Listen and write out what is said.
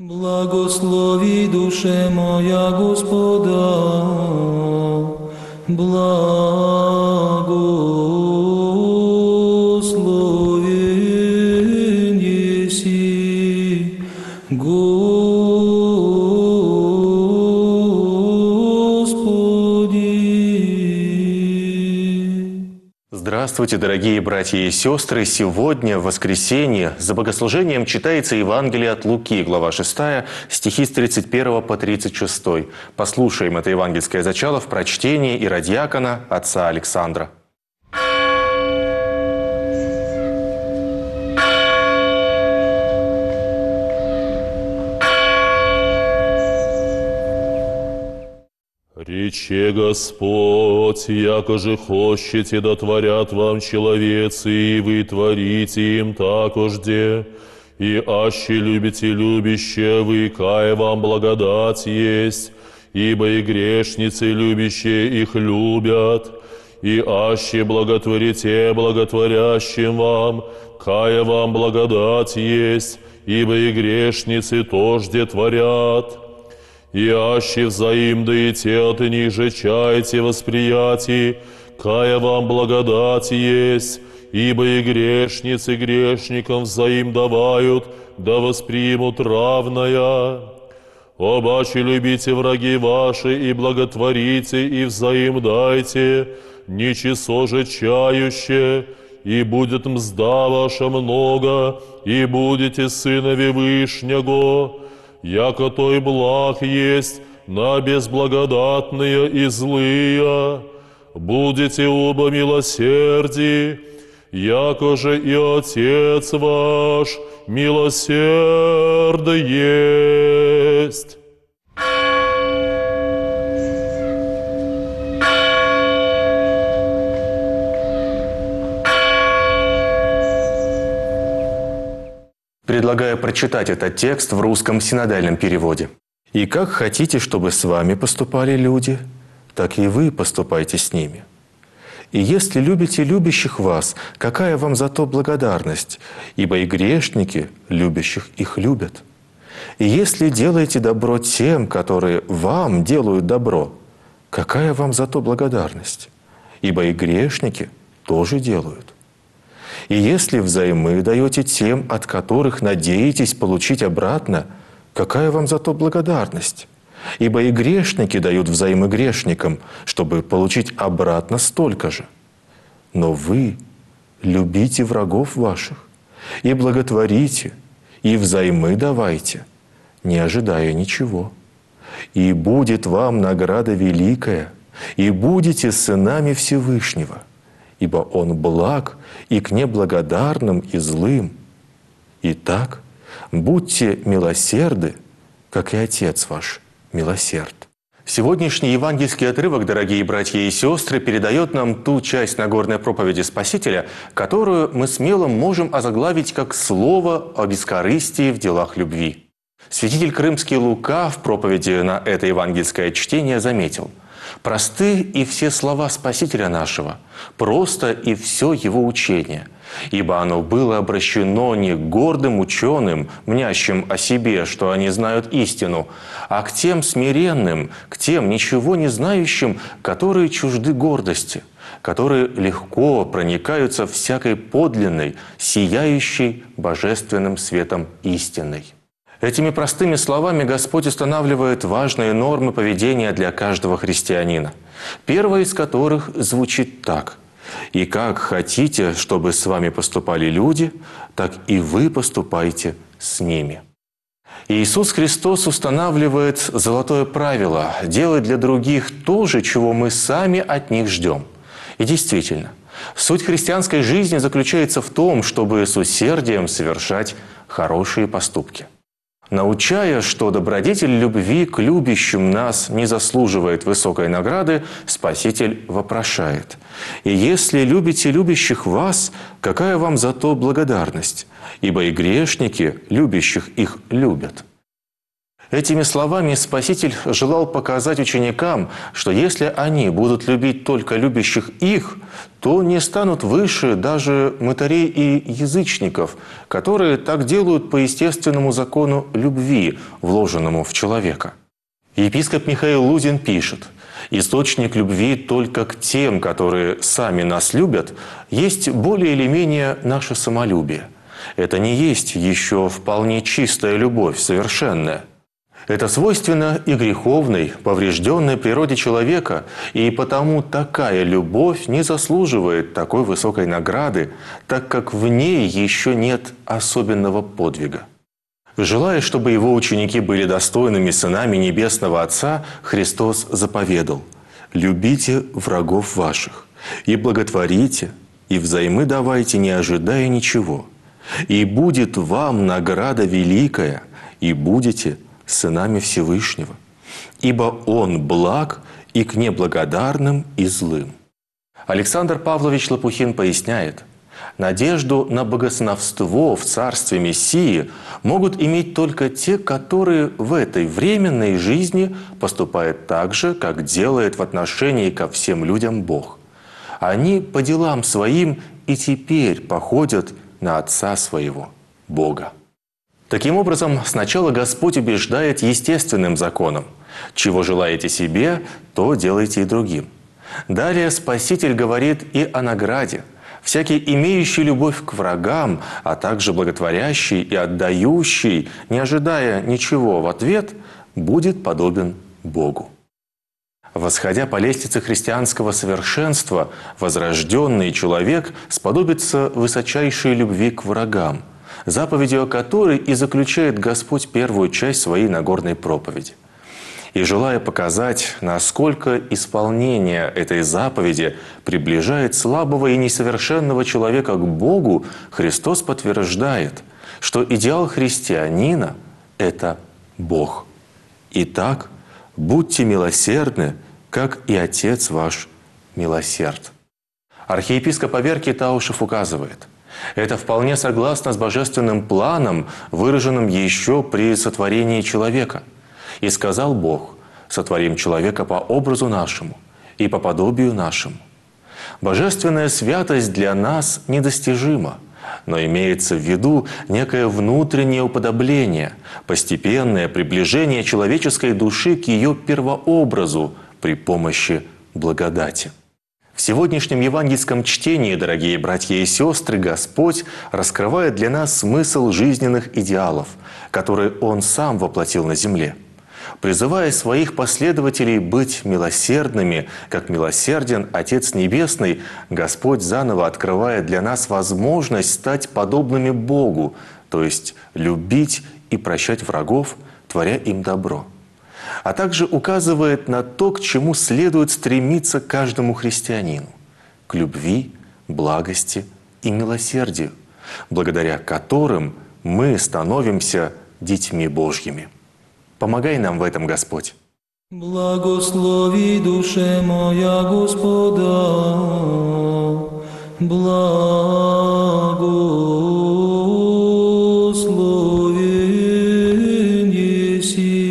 Благослови, душе моя, Господа, благословен еси, Господи. Здравствуйте, дорогие братья и сестры! Сегодня, в воскресенье, за богослужением читается Евангелие от Луки, глава 6, стихи с 31 по 36. Послушаем это евангельское зачало в прочтении иродиакона отца Александра. Рече Господь, яко же хочете да творят вам человецы, и вы творите им такожде, и аще любите любящее вы, кая вам благодать есть, ибо и грешницы любящие их любят, и аще благотворите благотворящим вам, кая вам благодать есть, ибо и грешницы тожде творят. И аще взаим даете от ниже чаете восприятий, кая вам благодать есть, ибо и грешницы грешникам взаим давают, да воспримут равная. Обаче любите враги ваши и благотворите, и взаим дайте, ничего же чающе, и будет мзда ваша много, и будете сынови Вышнего. Яко той благ есть на безблагодатные и злые, будете оба милосердии, яко же и Отец ваш милосерд есть. Предлагаю прочитать этот текст в русском синодальном переводе. «И как хотите, чтобы с вами поступали люди, так и вы поступайте с ними. И если любите любящих вас, какая вам за то благодарность? Ибо и грешники любящих их любят. И если делаете добро тем, которые вам делают добро, какая вам за то благодарность? Ибо и грешники тоже делают. И если взаймы даете тем, от которых надеетесь получить обратно, какая вам за то благодарность? Ибо и грешники дают взаймы грешникам, чтобы получить обратно столько же. Но вы любите врагов ваших, и благотворите, и взаймы давайте, не ожидая ничего. И будет вам награда великая, и будете сынами Всевышнего, ибо Он благ и к неблагодарным и злым. Итак, будьте милосерды, как и Отец ваш милосерд». Сегодняшний евангельский отрывок, дорогие братья и сестры, передает нам ту часть Нагорной проповеди Спасителя, которую мы смело можем озаглавить как «Слово о бескорыстии в делах любви». Святитель Крымский Лука в проповеди на это евангельское чтение заметил: «Просты и все слова Спасителя нашего, просто и все Его учение, ибо оно было обращено не к гордым ученым, мнящим о себе, что они знают истину, а к тем смиренным, к тем ничего не знающим, которые чужды гордости, которые легко проникаются всякой подлинной, сияющей божественным светом истинной». Этими простыми словами Господь устанавливает важные нормы поведения для каждого христианина. Первая из которых звучит так: «И как хотите, чтобы с вами поступали люди, так и вы поступайте с ними». Иисус Христос устанавливает золотое правило – делать для других то же, чего мы сами от них ждем. И действительно, суть христианской жизни заключается в том, чтобы с усердием совершать хорошие поступки. Научая, что добродетель любви к любящим нас не заслуживает высокой награды, Спаситель вопрошает: «И если любите любящих вас, какая вам за то благодарность? Ибо и грешники любящих их любят». Этими словами Спаситель желал показать ученикам, что если они будут любить только любящих их, то не станут выше даже мытарей и язычников, которые так делают по естественному закону любви, вложенному в человека. Епископ Михаил Лузин пишет: «Источник любви только к тем, которые сами нас любят, есть более или менее наше самолюбие. Это не есть еще вполне чистая любовь, совершенная. Это свойственно и греховной, поврежденной природе человека, и потому такая любовь не заслуживает такой высокой награды, так как в ней еще нет особенного подвига». Желая, чтобы его ученики были достойными сынами Небесного Отца, Христос заповедал: «Любите врагов ваших, и благотворите, и взаймы давайте, не ожидая ничего. И будет вам награда великая, и будете сынами Всевышнего, ибо Он благ и к неблагодарным и злым». Александр Павлович Лопухин поясняет: надежду на богосновство в царстве Мессии могут иметь только те, которые в этой временной жизни поступают так же, как делает в отношении ко всем людям Бог. Они по делам своим и теперь походят на Отца своего, Бога. Таким образом, сначала Господь убеждает естественным законом: чего желаете себе, то делайте и другим. Далее Спаситель говорит и о награде. Всякий, имеющий любовь к врагам, а также благотворящий и отдающий, не ожидая ничего в ответ, будет подобен Богу. Восходя по лестнице христианского совершенства, возрожденный человек сподобится высочайшей любви к врагам, заповедью о которой и заключает Господь первую часть своей Нагорной проповеди. И желая показать, насколько исполнение этой заповеди приближает слабого и несовершенного человека к Богу, Христос подтверждает, что идеал христианина – это Бог. Итак, будьте милосердны, как и Отец ваш милосерд. Архиепископ Аверкий Таушев указывает: это вполне согласно с божественным планом, выраженным еще при сотворении человека. «И сказал Бог: сотворим человека по образу нашему и по подобию нашему». Божественная святость для нас недостижима, но имеется в виду некое внутреннее уподобление, постепенное приближение человеческой души к ее первообразу при помощи благодати. В сегодняшнем евангельском чтении, дорогие братья и сестры, Господь раскрывает для нас смысл жизненных идеалов, которые Он Сам воплотил на земле. Призывая своих последователей быть милосердными, как милосерден Отец Небесный, Господь заново открывает для нас возможность стать подобными Богу, то есть любить и прощать врагов, творя им добро. А также указывает на то, к чему следует стремиться каждому христианину – к любви, благости и милосердию, благодаря которым мы становимся детьми Божьими. Помогай нам в этом, Господь. Благослови душе моя Господа, благословен еси.